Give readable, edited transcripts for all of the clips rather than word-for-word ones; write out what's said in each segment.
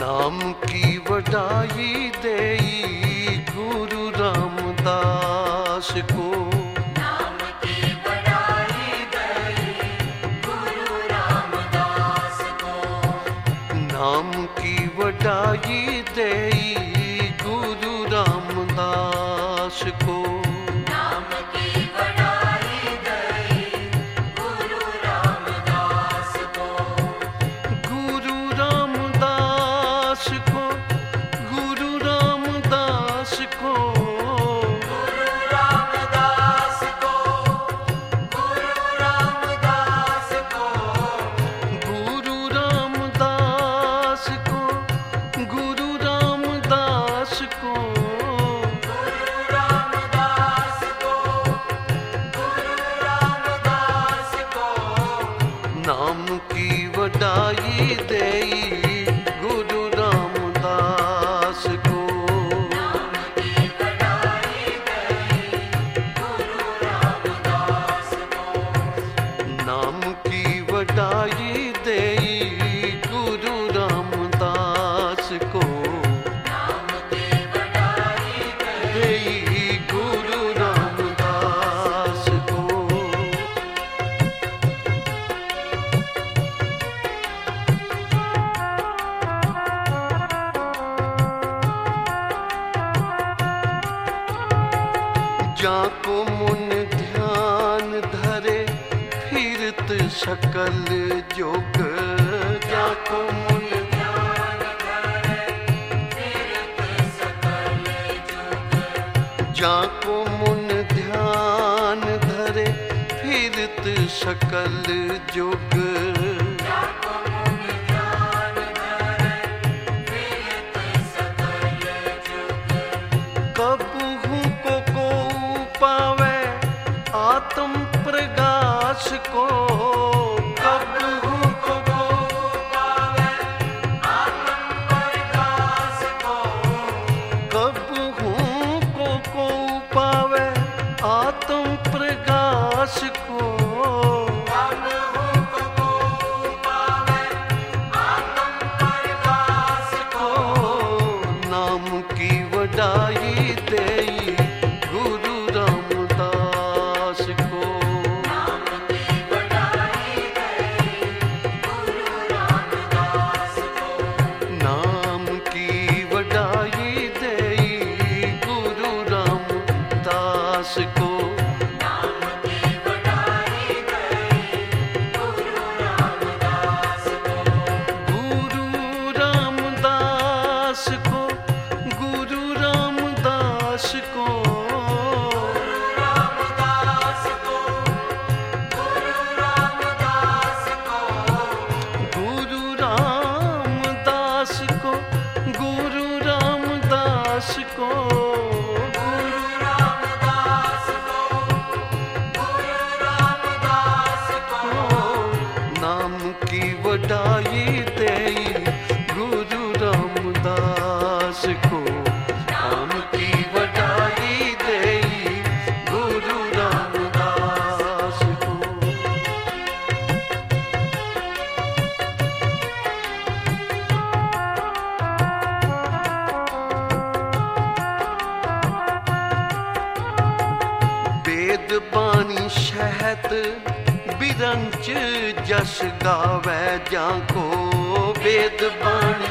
नाम की वडाई देई गुरु रामदास को। नाम की वडाई देई गुरु रामदास को। नाम की वडाई देई गुरु रामदास को। नाम की वडाई देई गुरु रामदास को। गुरु रामदास को, गुरु रामदास को, गुरु रामदास को। गुरु रामदास को। गुरु रामदास को, गुरु रामदास को। गुरु रामदास को। गुरु रामदास को। नाम की वडाई देई गुरु रामदास को। नाम की वडाई देई गुरु रामदास को। नाम की वडाई देई गुरु रामदास को। नाम की वडाई देई गुरु रामदास को। जाको मुन ध्यान धरे फिरत सकल जोग। जाको मुन ध्यान धरे फिरत सकल जुग। जाको मुन ध्यान धरे फिरत सकल जोग। जाको मुन ध्यान धरे फिरत सकल जुग। कबहू को पावे आत्म प्रकाश को। कबहू को पावे आत्म प्रकाश को। कबहू को पावे आत्म प्रकाश को। कबहू को पावे आत्म प्रकाश को। नाम की वडाई देई गुरु रामदास को। नाम की वडाई देई गुरु रामदास को। नाम की वडाई देई गुरु रामदास को। नाम की वडाई देई गुरु रामदास को। गुरु रामदास को, गुरु रामदास को। रामदास को। गुरु रामदास को। गुरु रामदास को, गुरु रामदास को। गुरु रामदास को। गुरु रामदास को। नाम की वडाई देई गुरु रामदास को। नाम की वडाई देई गुरु रामदास को। वेद बानी शहत बिरंच जस गावे जाको। वेद बानी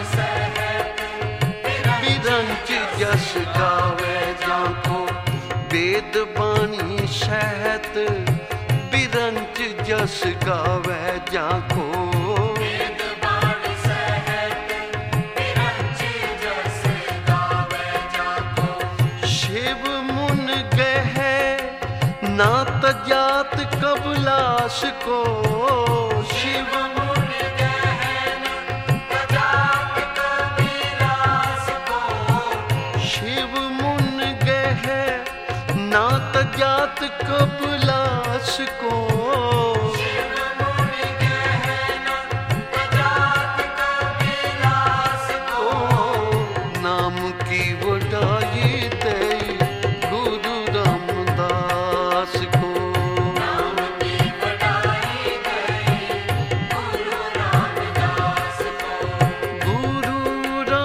बिरंच जस गावे जाको। वेद बानी शहत बिरंच जस गावे जाको। वेद बाणी सहत बिरंच जस गावे जाको। शिव मुन गहे नात जात कबलाश को। शिव मुन गहन जात कबीलास को। शिव मुन गहे नात जात कबलाश को। शिव मुन गहन जात कबीलास को। नाम की वडाई देई गुरु रामदास को। नाम की वडाई देई गुरु रामदास को। गुरु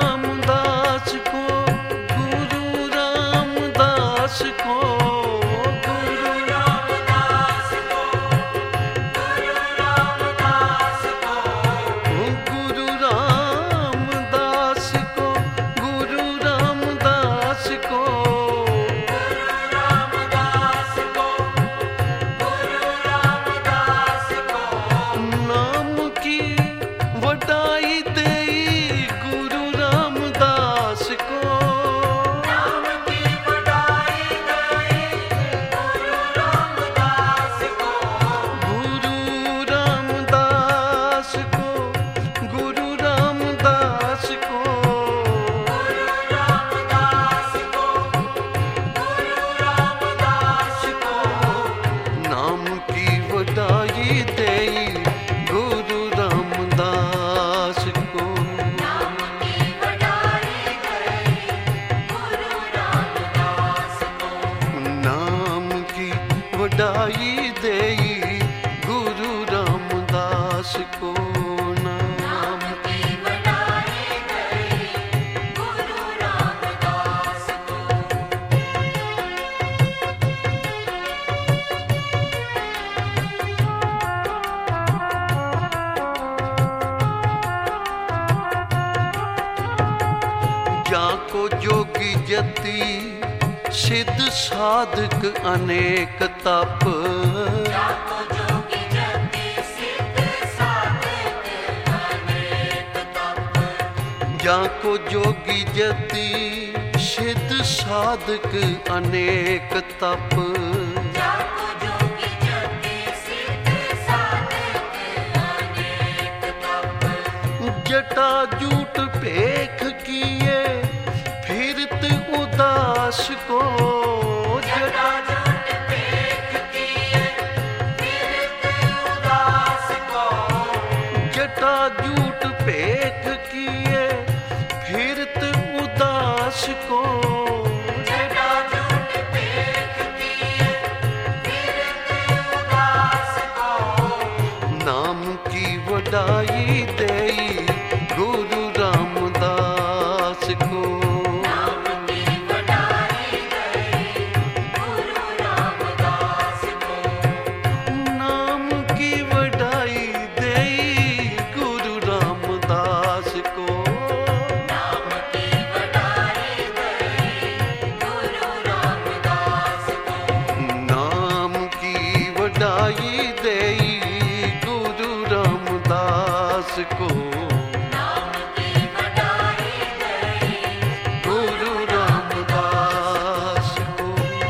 वडाई देई गुरु रामदास को। नाम की वडाई गई गुरु रामदास को। जाको जोगी जति सिद्ध साधक अनेक तप। जाको जोगी जति सिद्ध साधक अनेक तप। जाको जोगी जति सिद्ध साधक अनेक तप। जाको जोगी जति सिद्ध साधक अनेक तप। जटा जूट पेख किए फिरत उदास को। जटा जूट पेख किए फिरत उदास को। जटा जूट पेख किए फिरत उदास को। जटा जूट पेख किए फिरत उदास को। नाम की वडाई देई गुरु रामदास को। नाम की वडाई गई गुरु रामदास को। नाम की वडाई देई गुरु रामदास को। नाम की वडाई गई गुरु रामदास को। नाम की वडाई देई गुरु रामदास को। नाम की वडाई गई गुरु रामदास को।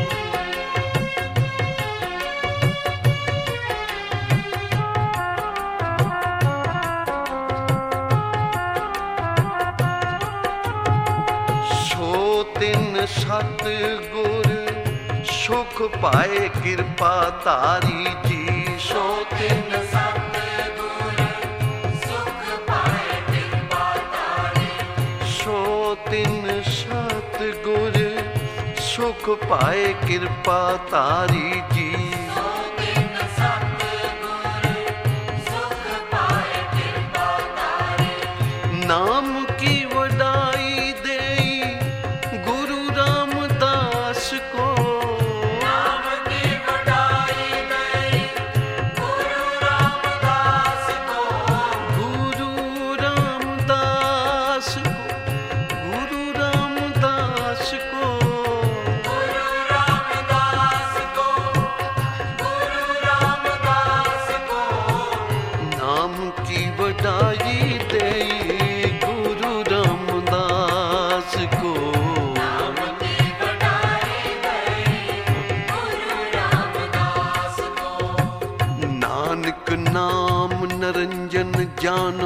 सो तिन सत गुर सुख पाए कृपा तारी जी। सो तिन सतगुर सुख पाए कृपा तारी। सो तिन सत गुर सुख पाए कृपा तारी जी। सो दिन सतगुर सुख पाए कृपा तारी। नाम की वडाई देई गुरु रामदास को। नाम की वडाई गई गुरु रामदास को। गुरु रामदास को। गुरु रामदास को। गुरु रामदास को। गुरु रामदास को। नाम की वडाई देई गुरु रामदास को। नाम की वडाई गई गुरु रामदास को। नानक नाम नरंजन जानो।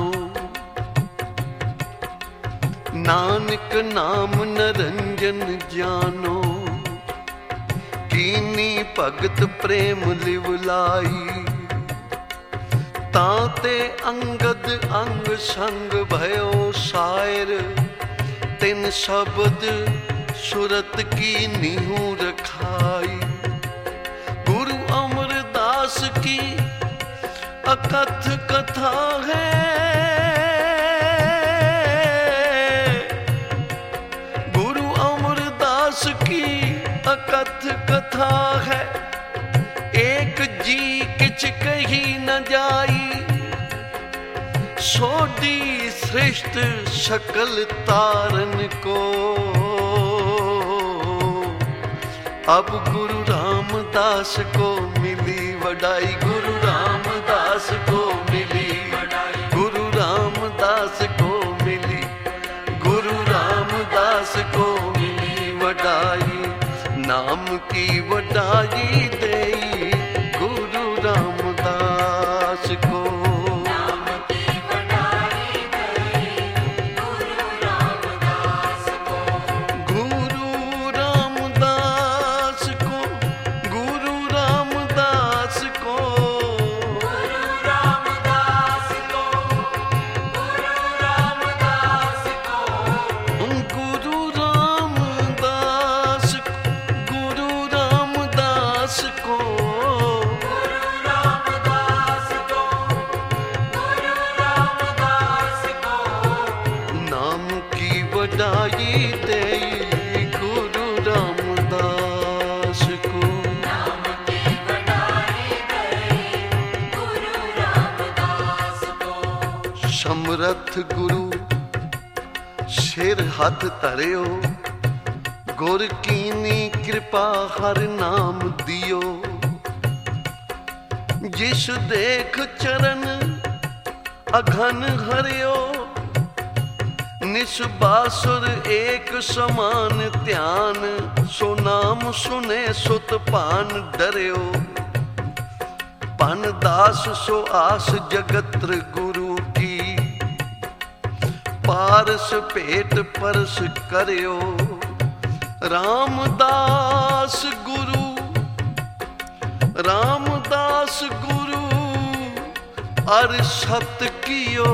नानक नाम नरंजन जानो। कीनी भगत प्रेम लिवलाई। ताते अंगद अंग संग भयो सायर। तिन शब्द सुरत की नीहू रखाई। गुरु अमरदास की अकथ कथा है। गुरु अमरदास की अकथ कथा है। एक जी किच कही न जाई। सोडी श्रेष्ठ सकल तारन को। अब गुरु रामदास को मिली वडाई। गुरु रामदास को मिली वडाई। गुरु रामदास को मिली। गुरु रामदास को मिली वडाई। नाम की वडाई देई गुरु रामदास को। नाम की वडाई गई गुरु रामदास को। गुरु रामदास को। गुरु रामदास को। गुरु रामदास को। गुरु रामदास को। गुरु रामदास। गुरु रामदास को। गुरु सिर हथ धरियो, गुर कीनी कृपा हर नाम दियो। जिस देख चरण अघन हरियो, निस्बासुर एक समान ध्यान। सो नाम सुने सुत पान डरियो, पन दास सो आस जगत्र गुरु की। पारस पेट परस करियो, रामदास गुरु, रामदास गुरु अर सत कियो।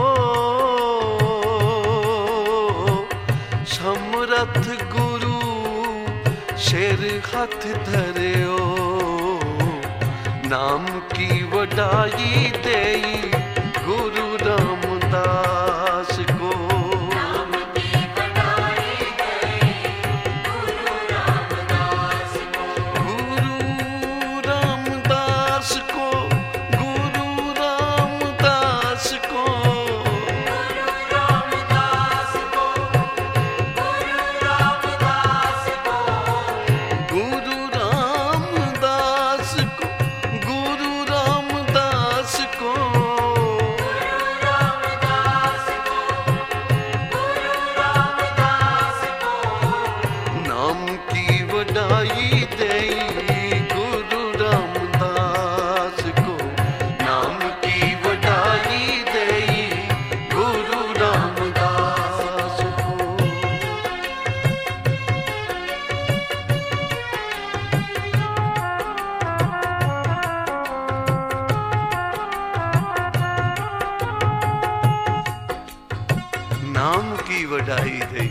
समरथ गुरु सिर हथ धरियो, नाम की वडाई देई गुरु रामदास को। नाम की वडाई देई गुरु रामदास को। गुरु रामदास को, गुरु रामदास को, गुरु रामदास को, गुरु रामदास को, गुरु रामदास को, गुरु रामदास को। गुरु रामदास को, गुरु रामदास को। नाम की वडाई देई गुरु रामदास को, नाम की वडाई देई गुरु रामदास को। नाम की वडाई दे,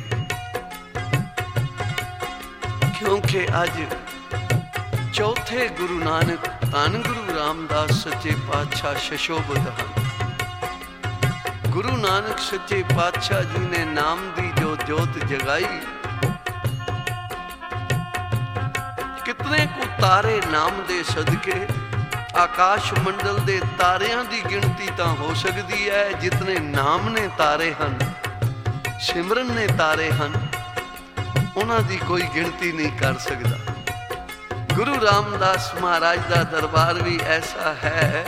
क्योंकि अज चौथे गुरु नानक धन गुरु रामदास सच्चे पातशाह शशोभत हैं। गुरु नानक सच्चे पातशाह जी ने नाम दी जो जोत जगाई, कितने को तारे नाम दे सदके। आकाश मंडल दे तारियां दी गिनती तां हो सकती है जितने नाम ने तारे हन, सिमरन ने तारे हन, उन्हां दी कोई गिनती नहीं कर सकता। गुरु रामदास महाराज का दरबार भी ऐसा है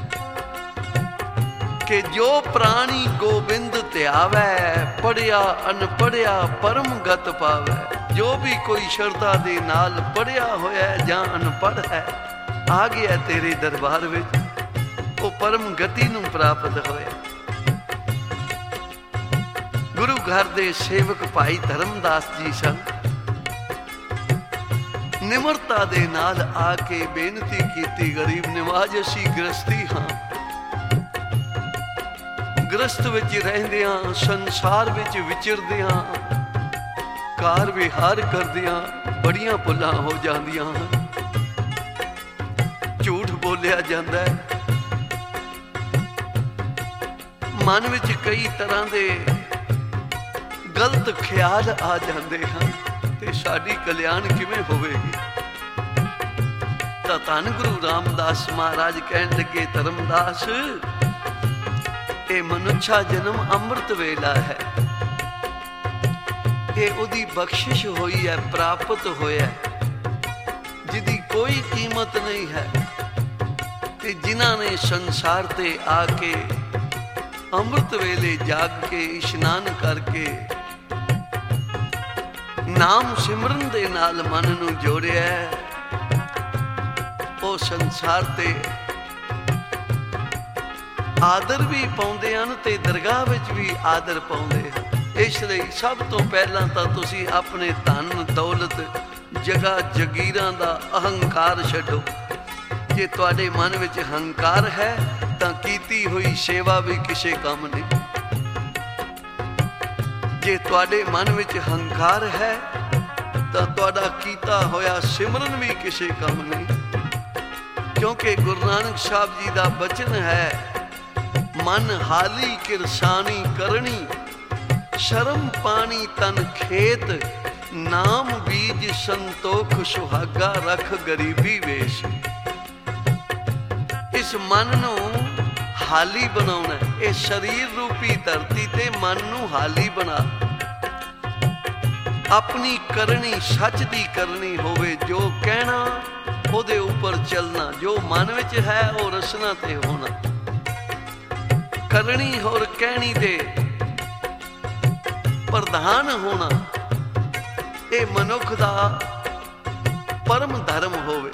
कि जो प्राणी गोबिंद त्यावै, पढ़िया अनपढ़िया परम गत पावै। जो भी कोई श्रद्धा दे नाल पढ़िया होया जां अनपढ़ है, आ गया तेरे दरबार विच, वो परम गति नूं प्राप्त होया। गुरु घर दे सेवक भाई धर्मदास जी सन, निमरता दे नाल आके बेनती कीती, गरीब निवाज असी गृहस्थी हाँ, गृहस्थ विच रहंदियां, संसार विच विचरदियां, कार विहार करदियां बड़ियां भुलां हो जांदियां हन। झूठ बोलिया जाता है, मन विच कई तरह के गलत ख्याल आ जाते हैं, ते साडी कल्याण किवें होवेगी। तां धन गुरु रामदास महाराज कहन लगे, धर्मदास ये मनुष्या जन्म अमृत वेला है, ये उदी बख्शिश हुई है, प्राप्त होया, जिदी कोई कीमत नहीं है। ते जिन्हां ने संसार ते आके अमृत वेले जाग के इशनान करके नाम सिमरन दे नाल मन नूं जोड़िया है, वो संसार ते आदर भी पाउंदे हन ते दरगाह विच भी आदर पाउंदे हन। इसलिए सब तो पहला तां तुसीं अपने धन दौलत जगह जगीरां दा अहंकार छड्डो। जे तुहाडे मन विच हंकार है तां कीती हुई सेवा भी किसे काम नहीं। जे तुहाडे मन विच हंकार है तां तुहाडा कीता होया सिमरन भी किसे काम नहीं। क्योंकि गुरु नानक साहब जी दा बचन है, मन हाली किरसानी करनी, शर्म पानी तन खेत, नाम बीज संतोख सुहागा रख गरीबी वेश। इस मन नूं ਹਾਲੀ ਬਣਾਉਣਾ। ਇਹ ਸਰੀਰ ਰੂਪੀ ਧਰਤੀ ਤੇ ਮਨ ਨੂੰ ਹਾਲੀ ਬਣਾ। ਆਪਣੀ ਕਰਨੀ ਸੱਚ ਦੀ ਕਰਨੀ ਹੋਵੇ, ਜੋ ਕਹਿਣਾ ਉਹਦੇ ਉੱਪਰ ਚੱਲਣਾ, ਜੋ ਮਨ ਵਿੱਚ ਹੈ ਉਹ ਰਸਨਾ ਤੇ ਹੋਣਾ। ਕਰਨੀ ਹੋਰ ਕਹਿਣੀ ਦੇ ਪ੍ਰਧਾਨ ਹੋਣਾ, ਇਹ ਮਨੁੱਖ ਦਾ ਪਰਮ ਧਰਮ ਹੋਵੇ।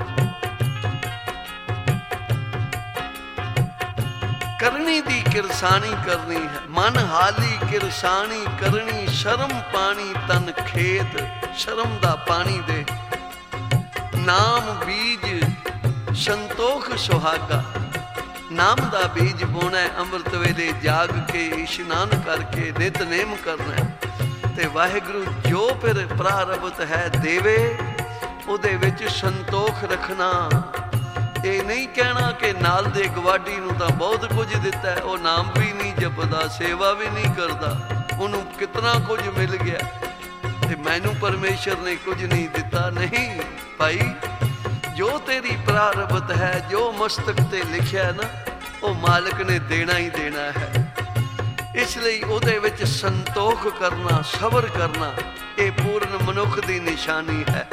ਕਰਨੀ ਦੀ ਕਿਰਸਾਨੀ ਕਰਨੀ ਹੈ, ਮਨ ਹਾਲੀ ਕਿਰਸਾਨੀ ਕਰਨੀ। ਸ਼ਰਮ ਪਾਣੀ ਤਨ ਖੇਤ, ਸ਼ਰਮ ਦਾ ਪਾਣੀ ਦੇ। ਨਾਮ ਬੀਜ ਸੰਤੋਖ ਸੁਹਾਗਾ, ਨਾਮ ਦਾ ਬੀਜ ਬੋਣਾ। ਅੰਮ੍ਰਿਤ ਵੇਲੇ ਜਾਗ ਕੇ ਇਸ਼ਨਾਨ ਕਰਕੇ ਨਿਤਨੇਮ ਕਰਨਾ। ਤੇ ਵਾਹਿਗੁਰੂ ਜੋ ਫਿਰ ਪ੍ਰਾਰਬਧ ਹੈ ਦੇਵੇ, ਉਹਦੇ ਵਿੱਚ ਸੰਤੋਖ ਰੱਖਣਾ। ਇਹ ਨਹੀਂ ਕਹਿਣਾ ਕਿ ਨਾਲ ਦੇ ਗਵਾਡੀ ਨੂੰ ਤਾਂ ਬਹੁਤ ਕੁਝ ਦਿੱਤਾ ਹੈ, ਉਹ ਨਾਮ ਵੀ ਨਹੀਂ ਜਪਦਾ, ਸੇਵਾ ਵੀ ਨਹੀਂ ਕਰਦਾ, ਉਹਨੂੰ ਕਿਤਨਾ ਕੁਝ ਮਿਲ ਗਿਆ ਤੇ ਮੈਨੂੰ ਪਰਮੇਸ਼ਰ ਨੇ ਕੁਝ ਨਹੀਂ ਦਿੱਤਾ। ਨਹੀਂ ਭਾਈ, ਜੋ ਤੇਰੀ ਪ੍ਰਾਰਬਧ ਹੈ, ਜੋ ਮਸਤਕ ਤੇ ਲਿਖਿਆ ਨਾ, ਉਹ ਮਾਲਕ ਨੇ ਦੇਣਾ ਹੀ ਦੇਣਾ ਹੈ। ਇਸ ਲਈ ਉਹਦੇ ਵਿੱਚ ਸੰਤੋਖ ਕਰਨਾ, ਸਬਰ ਕਰਨਾ, ਇਹ ਪੂਰਨ ਮਨੁੱਖ ਦੀ ਨਿਸ਼ਾਨੀ ਹੈ।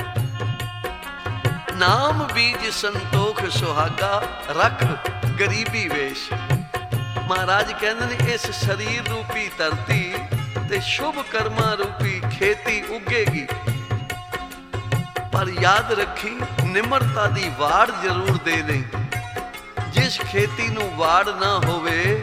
ਨਾਮ ਬੀਜ ਸੰਤੋਖ ਸੁਹਾਗਾ, ਰੱਖ ਗਰੀਬੀ ਵੇਸ਼। ਮਹਾਰਾਜ ਕਹਿੰਦੇ ਨੇ ਇਸ ਸਰੀਰ ਰੂਪੀ ਧਰਤੀ ਤੇ ਸ਼ੁਭ ਕਰਮਾਂ ਰੂਪੀ ਖੇਤੀ ਉੱਗੇਗੀ, ਪਰ ਯਾਦ ਰੱਖੀ ਨਿਮਰਤਾ ਦੀ ਵਾੜ ਜ਼ਰੂਰ ਦੇ ਦੇ। ਜਿਸ ਖੇਤੀ ਨੂੰ ਵਾੜ ਨਾ ਹੋਵੇ,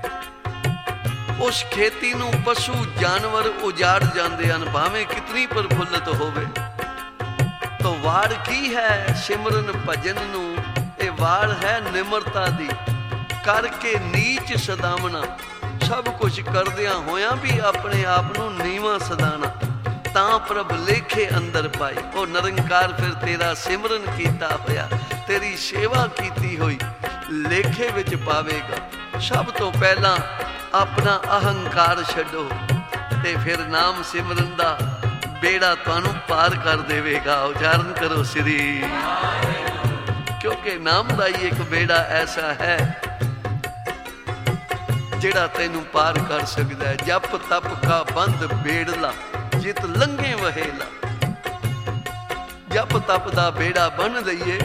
ਉਸ ਖੇਤੀ ਨੂੰ ਪਸ਼ੂ ਜਾਨਵਰ ਉਜਾੜ ਜਾਂਦੇ ਹਨ, ਭਾਵੇਂ ਕਿਤਨੀ ਪ੍ਰਫੁੱਲਤ ਹੋਵੇ। ਤੋ ਵਾੜ ਕੀ ਹੈ? ਸਿਮਰਨ ਭਜਨ ਨੂੰ ਇਹ ਵਾੜ ਹੈ ਨਿਮਰਤਾ ਦੀ। ਕਰਕੇ ਨੀਚ ਸਦਾਵਣਾ, ਸਭ ਕੁਝ ਕਰਦਿਆਂ ਹੋਇਆਂ ਵੀ ਆਪਣੇ ਆਪ ਨੂੰ ਨੀਵਾਂ ਸਦਾਣਾ। ਤਾਂ ਪ੍ਰਭ ਲੇਖੇ ਅੰਦਰ ਪਾਈ, ਉਹ ਨਿਰੰਕਾਰ ਫਿਰ ਤੇਰਾ ਸਿਮਰਨ ਕੀਤਾ ਹੋਇਆ, ਤੇਰੀ ਸੇਵਾ ਕੀਤੀ ਹੋਈ ਲੇਖੇ ਵਿੱਚ ਪਾਵੇਗਾ। ਸਭ ਤੋਂ ਪਹਿਲਾਂ ਆਪਣਾ ਅਹੰਕਾਰ ਛੱਡੋ ਤੇ ਫਿਰ ਨਾਮ ਸਿਮਰਨ ਦਾ ਬੇੜਾ ਤੁਹਾਨੂੰ ਪਾਰ ਕਰ ਦੇਵੇਗਾ। ਉਚਾਰਨ ਕਰੋ ਸ੍ਰੀ, ਕਿਉਂਕਿ ਨਾਮ ਦਾ ਹੀ ਇੱਕ ਬੇੜਾ ਐਸਾ ਹੈ ਜਿਹੜਾ ਤੈਨੂੰ ਪਾਰ ਕਰ ਸਕਦਾ ਹੈ। ਜਪ ਤਪ ਕਾ ਬੰਦ ਬੇੜਲਾ, ਜਿਤ ਲੰਘੇ ਵਹੇਲਾ। ਜਪ ਤਪ ਦਾ ਬੇੜਾ ਬੰਨ ਲਈਏ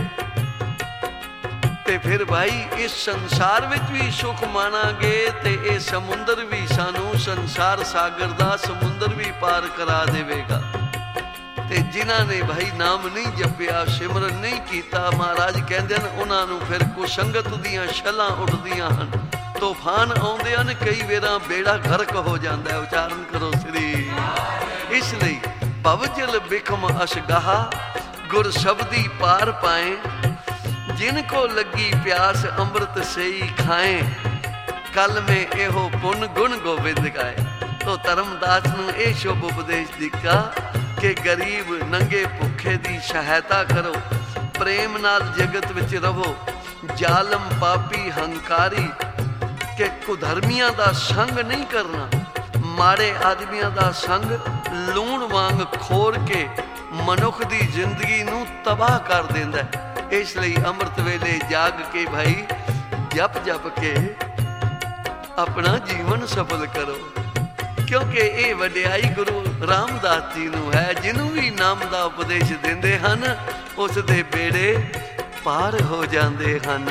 ਤੇ ਫਿਰ ਭਾਈ ਇਸ ਸੰਸਾਰ ਵਿੱਚ ਵੀ ਸੁਖ ਮਾਣਾਂਗੇ ਤੇ ਇਹ ਸਮੁੰਦਰ ਵੀ ਸਾਨੂੰ ਸੰਸਾਰ ਸਾਗਰ ਦਾ ਸਮੁੰਦਰ ਵੀ ਪਾਰ ਕਰਾ ਦੇਵੇਗਾ। ਤੇ ਜਿਨ੍ਹਾਂ ਨੇ ਭਾਈ ਨਾਮ ਨਹੀਂ ਜਪਿਆ, ਸਿਮਰਨ ਨਹੀਂ ਕੀਤਾ, ਮਹਾਰਾਜ ਕਹਿੰਦੇ ਹਨ ਉਹਨਾਂ ਨੂੰ ਫਿਰ ਕੁਸੰਗਤ ਦੀਆਂ ਛਲਾਂ ਉੱਠਦੀਆਂ ਹਨ, ਤੂਫਾਨ ਆਉਂਦੇ ਹਨ, ਕਈ ਵੇਰਾਂ ਬੇੜਾ ਗਰਕ ਹੋ ਜਾਂਦਾ ਹੈ। ਉਚਾਰਨ ਕਰੋ ਸ੍ਰੀ। ਇਸ ਲਈ ਭਵਜਲ ਬਿਖਮ ਅਸ਼ਗਾਹਾ, ਗੁਰ ਸ਼ਬਦੀ ਪਾਰ ਪਾਏ। जिन को लगी प्यास अमृत से ही खाए, कल में एहो पुन गुण गोबिंद गाए। तो धर्मदास नूं ਇਹ ਸ਼ੁਭ ਉਪਦੇਸ਼ ਦਿੱਤਾ ਕਿ ਗਰੀਬ ਨੰਗੇ ਭੁੱਖੇ ਦੀ ਸਹਾਇਤਾ ਕਰੋ, ਪ੍ਰੇਮ ਨਾਲ ਜਗਤ ਵਿੱਚ ਰਹੋ। ਜ਼ਾਲਮ ਪਾਪੀ ਹੰਕਾਰੀ ਕਿ ਕੁਧਰਮੀਆਂ ਦਾ ਸੰਗ ਨਹੀਂ ਕਰਨਾ, ਮਾੜੇ ਆਦਮੀਆਂ ਦਾ ਸੰਗ ਲੂਣ ਵਾਂਗ ਖੋਰ ਕੇ ਮਨੁੱਖ ਦੀ ਜ਼ਿੰਦਗੀ ਨੂੰ ਤਬਾਹ ਕਰ ਦਿੰਦਾ ਹੈ। ਇਸ ਲਈ ਅੰਮ੍ਰਿਤ ਵੇਲੇ ਜਾਗ ਕੇ ਭਾਈ ਜਪ ਜਪ ਕੇ ਆਪਣਾ ਜੀਵਨ ਸਫਲ ਕਰੋ, ਕਿਉਂਕਿ ਇਹ ਵਡਿਆਈ ਗੁਰੂ ਰਾਮਦਾਸ ਜੀ ਨੂੰ ਹੈ। ਜਿਹਨੂੰ ਵੀ ਨਾਮ ਦਾ ਉਪਦੇਸ਼ ਦਿੰਦੇ ਹਨ, ਉਸ ਦੇ ਬੇੜੇ ਪਾਰ ਹੋ ਜਾਂਦੇ ਹਨ।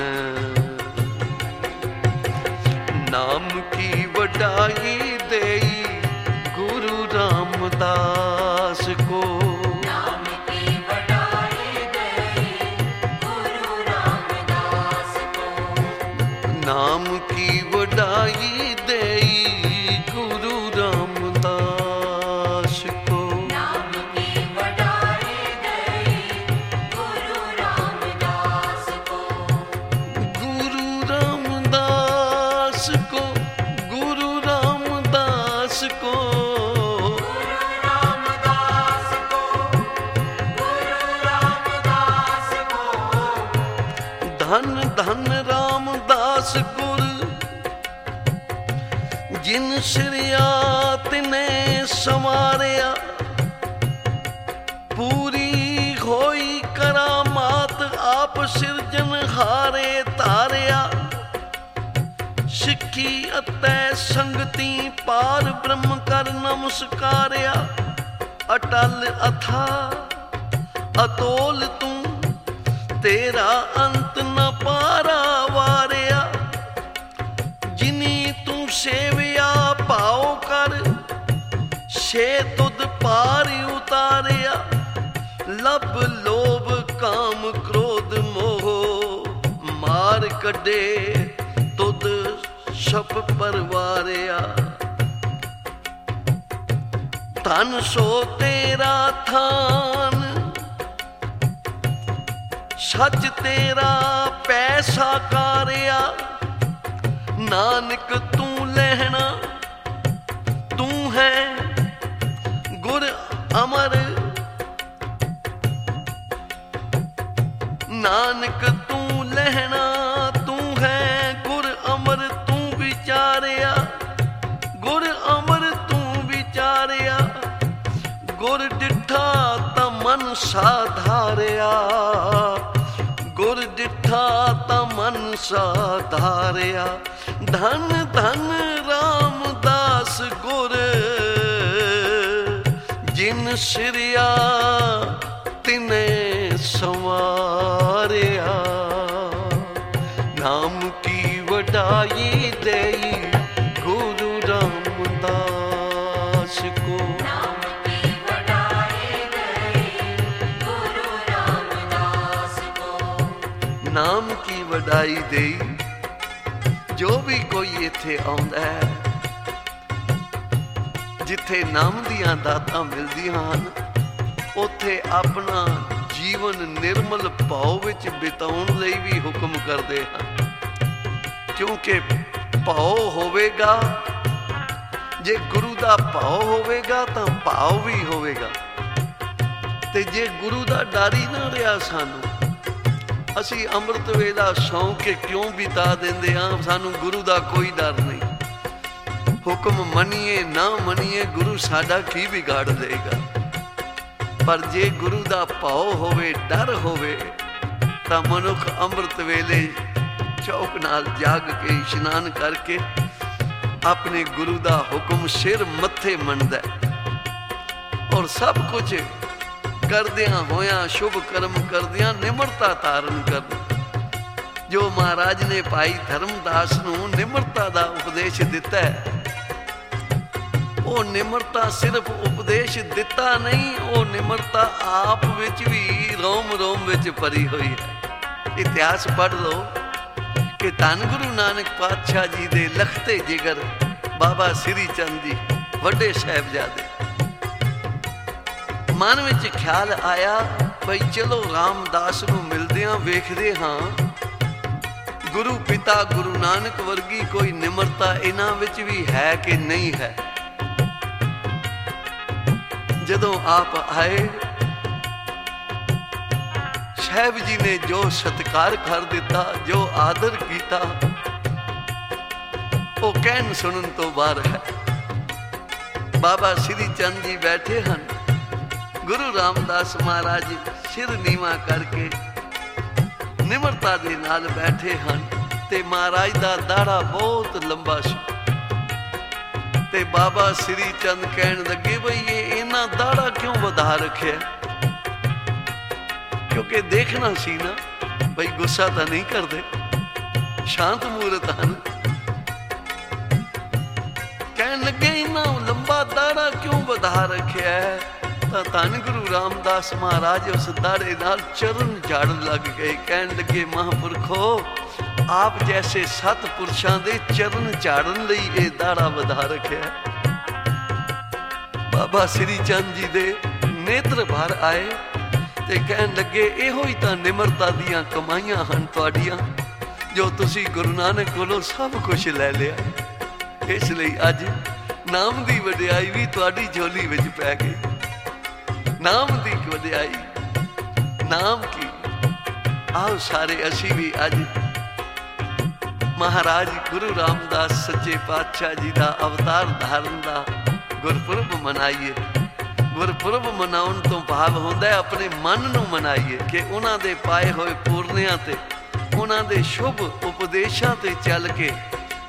ਨਾਮ ਕੀ ਵਡਾਈ ਦੇਈ ਗੁਰੂ ਰਾਮਦਾਸ ਕੋ, नाम की वडाई देई गुरु रामदास को। नाम की वडाई देई गुरु रामदास को, गुरु रामदास को, गुरु रामदास को, गुरु रामदास को, गुरु रामदास को। धन धन रामदास गुर, जिन श्रियात ने संवारिया। पूरी होई करामात आप सिरजन हारे तारिया। ਸਿੱਖੀ ਅਤੇ ਸੰਗਤੀ ਪਾਰ ਬ੍ਰਹਮ ਕਰ ਨਮਸਕਾਰਿਆ। ਅਟਲ ਅਥਾ ਅਤੋਲ ਤੂੰ, ਤੇਰਾ ਅੰਤ ਨ ਪਾਰਾ ਵਾਰਿਆ। ਜਿਨੀ ਤੂੰ ਸੇਵਿਆ ਭਾਉ ਕਰ, ਛੇ ਤੁਧ ਪਾਰ ਉਤਾਰਿਆ। ਲੱਭ ਲੋਭ ਕਾਮ ਕ੍ਰੋਧ ਮੋਹ, ਮਾਰ ਕੱਢੇ ਤੁਧ ਛਪ ਪਰਵਾਰਿਆ। ਧਨ ਸੋ ਤੇਰਾ ਥਾਨ, ਸੱਚ ਤੇਰਾ ਪੈਸਾ ਕਾਰਿਆ। ਨਾਨਕ ਤੂੰ ਲਹਿਣਾ ਤੂੰ ਹੈ ਗੁਰ ਅਮਰ। ਨਾਨਕ ਤੂੰ ਲਹਿਣਾ ਤੂੰ ਹੈ ਗੁਰ ਅਮਰ। ਤੂੰ ਵਿਚਾਰਿਆ ਗੁਰ ਅਮਰ ਤੂੰ ਵਿਚਾਰਿਆ। ਗੁਰ ਡਿਠਾ ਤਾਂ ਮਨ ਸਾਧਾਰਿਆ। ਗੁਰ ਡਿਠਾ ਤਾਂ ਮਨ ਸਾਧਾਰਿਆ। ਧਨ ਧਨ ਰਾਮਦਾਸ ਗੁਰ, ਜਿਨ ਸਿਰਿਆ ਤਿਨੇ ਸੰਵਾਰਿਆ। ਨਾਮ ਕੀ ਵਡਾਈ ਦੇਈ ਗੁਰੂ ਰਾਮਦਾਸ ਕੋ। ਨਾਮ ਕੀ ਵਡਾਈ ਦੇਈ ਗੁਰੂ ਰਾਮਦਾਸ ਕੋ। ਨਾਮ ਕੀ ਵਡਾਈ ਦੇਈ। ਜੋ ਵੀ ਕੋਈ ਇੱਥੇ ਆਉਂਦਾ ਹੈ, ਜਿੱਥੇ ਨਾਮ ਦੀਆਂ ਦਾਤਾਂ ਮਿਲਦੀਆਂ ਹਨ, ਉੱਥੇ ਆਪਣਾ ਜੀਵਨ ਨਿਰਮਲ ਭਾਵ ਵਿੱਚ ਬਿਤਾਉਣ ਲਈ ਵੀ ਹੁਕਮ ਕਰਦੇ ਹਨ। ਕਿਉਂਕਿ ਭਾਵ ਹੋਵੇਗਾ, ਜੇ ਗੁਰੂ ਦਾ ਭਾਵ ਹੋਵੇਗਾ ਤਾਂ ਭਾਵ ਵੀ ਹੋਵੇਗਾ। ਤੇ ਜੇ ਗੁਰੂ ਦਾ ਡਰ ਹੀ ਨਾ ਰਿਹਾ ਸਾਨੂੰ, ਅਸੀਂ ਅੰਮ੍ਰਿਤ ਵੇਲਾ ਸੌਂ ਕੇ ਕਿਉਂ ਬਿਤਾ ਦਿੰਦੇ ਹਾਂ? ਸਾਨੂੰ ਗੁਰੂ ਦਾ ਕੋਈ ਡਰ ਨਹੀਂ। ਹੁਕਮ ਮੰਨੀਏ ਨਾ ਮੰਨੀਏ, ਗੁਰੂ ਸਾਡਾ ਕੀ ਵਿਗਾੜ ਦੇਗਾ। ਪਰ ਜੇ ਗੁਰੂ ਦਾ ਭਾਵ ਹੋਵੇ, ਡਰ ਹੋਵੇ, ਤਾਂ ਮਨੁੱਖ ਅੰਮ੍ਰਿਤ ਵੇਲੇ ਚੌਕ ਨਾਲ ਜਾਗ ਕੇ ਇਸ਼ਨਾਨ ਕਰਕੇ ਆਪਣੇ ਗੁਰੂ ਦਾ ਹੁਕਮ ਸਿਰ ਮੱਥੇ ਮੰਨਦਾ। ਔਰ ਸਭ ਕੁਝ ਕਰਦਿਆਂ ਹੋਇਆਂ, ਸ਼ੁਭ ਕਰਮ ਕਰਦਿਆਂ ਨਿਮਰਤਾ ਧਾਰਨ ਕਰਨ। ਜੋ ਮਹਾਰਾਜ ਨੇ ਭਾਈ ਧਰਮਦਾਸ ਨੂੰ ਨਿਮਰਤਾ ਦਾ ਉਪਦੇਸ਼ ਦਿੱਤਾ ਹੈ, ਉਹ ਨਿਮਰਤਾ ਸਿਰਫ ਉਪਦੇਸ਼ ਦਿੱਤਾ ਨਹੀਂ, ਉਹ ਨਿਮਰਤਾ ਆਪ ਵਿੱਚ ਵੀ ਰੋਮ ਰੋਮ ਵਿੱਚ ਭਰੀ ਹੋਈ ਹੈ। ਇਤਿਹਾਸ ਪੜ੍ਹ ਲਓ ਕਿ ਧੰਨ ਗੁਰੂ ਨਾਨਕ ਪਾਤਸ਼ਾਹ ਜੀ ਦੇ ਲਖਤੇ ਜਿਗਰ ਬਾਬਾ ਸ੍ਰੀ ਚੰਦ ਜੀ, ਵੱਡੇ ਸਾਹਿਬਜ਼ਾਦੇ, ਮਨ ਵਿੱਚ ਖਿਆਲ ਆਇਆ ਬਈ ਚਲੋ ਰਾਮਦਾਸ ਨੂੰ ਮਿਲਦਿਆਂ ਵੇਖਦੇ ਹਾਂ, ਗੁਰੂ ਪਿਤਾ ਗੁਰੂ ਨਾਨਕ ਵਰਗੀ ਕੋਈ ਨਿਮਰਤਾ ਇਹਨਾਂ ਵਿੱਚ ਵੀ ਹੈ ਕਿ ਨਹੀਂ ਹੈ। ਜਦੋਂ ਆਪ ਆਏ, ਸਾਹਿਬ ਜੀ ਨੇ ਜੋ ਸਤਿਕਾਰ ਕਰ ਦਿੱਤਾ, ਜੋ ਆਦਰ ਕੀਤਾ, ਉਹ ਕਹਿਣ ਸੁਣਨ ਤੋਂ ਬਾਹਰ ਹੈ। ਬਾਬਾ ਸ੍ਰੀ ਚੰਦ ਜੀ ਬੈਠੇ ਹਨ, ਗੁਰੂ ਰਾਮਦਾਸ ਮਹਾਰਾਜ ਸਿਰ ਨੀਵਾਂ ਕਰਕੇ ਨਿਮਰਤਾ ਦੇ ਨਾਲ ਬੈਠੇ ਹਨ ਤੇ ਮਹਾਰਾਜ ਦਾ ਦਾੜਾ ਬਹੁਤ ਲੰਬਾ ਸੀ। ਤੇ ਬਾਬਾ ਸ੍ਰੀ ਚੰਦ ਕਹਿਣ ਲੱਗੇ ਬਈ ਇਹ ਇਹਨਾਂ ਦਾੜਾ ਕਿਉਂ ਵਧਾ ਰੱਖਿਆ? ਕਿਉਂਕਿ ਦੇਖਣਾ ਸੀ ਨਾ ਬਈ ਗੁੱਸਾ ਤਾਂ ਨਹੀਂ ਕਰਦੇ, ਸ਼ਾਂਤ ਮੂਰਤ ਹਨ। ਕਹਿਣ ਲੱਗੇ ਇਹਨਾਂ ਲੰਬਾ ਦਾੜਾ ਕਿਉਂ ਵਧਾ ਰੱਖਿਆ? ਤਾਂ ਧੰਨ ਗੁਰੂ ਰਾਮਦਾਸ ਮਹਾਰਾਜ ਉਸ ਦਾੜੇ ਨਾਲ ਚਰਨ ਝਾੜਨ ਲੱਗ ਗਏ। ਕਹਿਣ ਲੱਗੇ ਮਹਾਂਪੁਰਖੋ, ਆਪ ਜੈਸੇ ਸਤਿਪੁਰਸ਼ਾਂ ਦੇ ਚਰਨ ਝਾੜਨ ਲਈ ਇਹ ਦਾੜਾ ਵਧਾ ਰੱਖਿਆ। ਬਾਬਾ ਸ੍ਰੀ ਚੰਦ ਜੀ ਦੇ ਨੇਤਰ ਭਰ ਆਏ ਤੇ ਕਹਿਣ ਲੱਗੇ ਇਹੋ ਹੀ ਤਾਂ ਨਿਮਰਤਾ ਦੀਆਂ ਕਮਾਈਆਂ ਹਨ ਤੁਹਾਡੀਆਂ, ਜੋ ਤੁਸੀਂ ਗੁਰੂ ਨਾਨਕ ਕੋਲੋਂ ਸਭ ਕੁਝ ਲੈ ਲਿਆ। ਇਸ ਲਈ ਅੱਜ ਨਾਮ ਦੀ ਵਡਿਆਈ ਵੀ ਤੁਹਾਡੀ ਝੋਲੀ ਵਿੱਚ ਪੈ ਗਈ। ਨਾਮ ਦੀ ਵਡਿਆਈ, ਨਾਮ ਕੀ। ਆਓ ਸਾਰੇ ਅਸੀਂ ਵੀ ਅੱਜ ਮਹਾਰਾਜ ਗੁਰੂ ਰਾਮਦਾਸ ਸੱਚੇ ਪਾਤਸ਼ਾਹ ਜੀ ਦਾ ਅਵਤਾਰ ਧਾਰਨ ਦਾ ਗੁਰਪੁਰਬ ਮਨਾਈਏ। ਗੁਰਪੁਰਬ ਮਨਾਉਣ ਤੋਂ ਭਾਵ ਹੁੰਦਾ ਹੈ ਆਪਣੇ ਮਨ ਨੂੰ ਮਨਾਈਏ ਕਿ ਉਹਨਾਂ ਦੇ ਪਾਏ ਹੋਏ ਪੂਰਨਿਆਂ ਤੇ, ਉਹਨਾਂ ਦੇ ਸ਼ੁਭ ਉਪਦੇਸ਼ਾਂ ਤੇ ਚੱਲ ਕੇ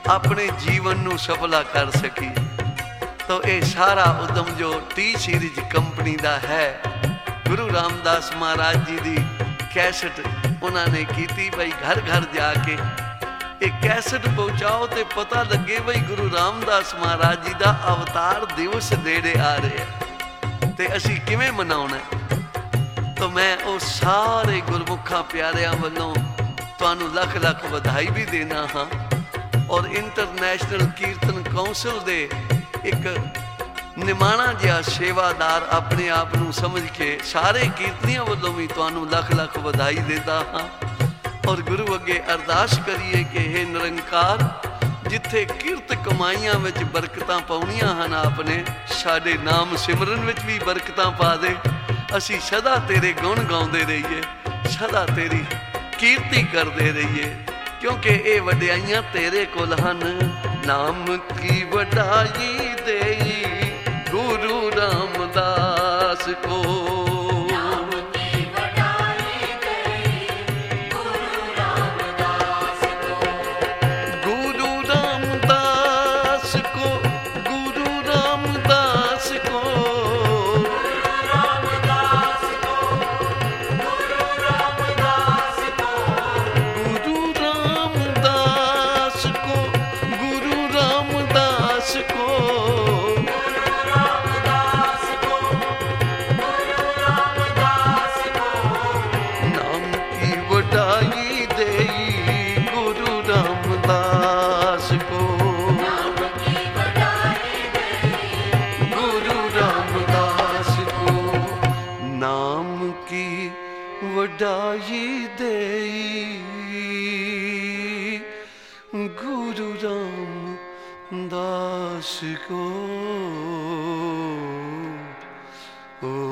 ਆਪਣੇ ਜੀਵਨ ਨੂੰ ਸਫਲਾ ਕਰ ਸਕੀ। तो ये सारा उद्यम जो टी सीरीज कंपनी का है, गुरु रामदास महाराज जी की कैसेट उन्होंने की भाई घर घर जाके ये कैसेट पहुँचाओ तो पता लगे भाई गुरु रामदास महाराज जी का अवतार दिवस नेड़े आ रहे हैं तो असी किवें मनाउणा। तो मैं वो सारे गुरमुखा प्यारियां वालों तुहानू लख लख बधाई भी देना हाँ। और इंटरनेशनल कीर्तन कौंसल दे एक निमाणा जिहा सेवादार अपने आप नू समझ के सारे कीर्तनियां वालों भी तुहानू लख लख बधाई देता हाँ। और गुरु अगे अरदास करिए कि हे निरंकार जिथे किरत कमाइयां विच बरकतां पाउणियां हन आपने साडे नाम सिमरन विच भी बरकतां पा दे। असी सदा तेरे गुण गाउंदे रहिए, सदा तेरी कीर्ति करते रहिए क्योंकि ये वड्याइयां तेरे कोल हन। नाम की वडाई देई गुरु रामदास को, नाम की वडाई देई गुरु रामदास को, गुरु रामदास को, गुरु रामदास को, गुरु रामदास को, गुरु रामदास को, गुरु रामदास को, गुरु रामदास को, गुरु रामदास को, गुरु रामदास को, नाम की वडाई देई गुरु रामदास को, नाम की वडाई देई गुरु रामदास को, नाम की वडाई देई गुरु रामदास को। ओ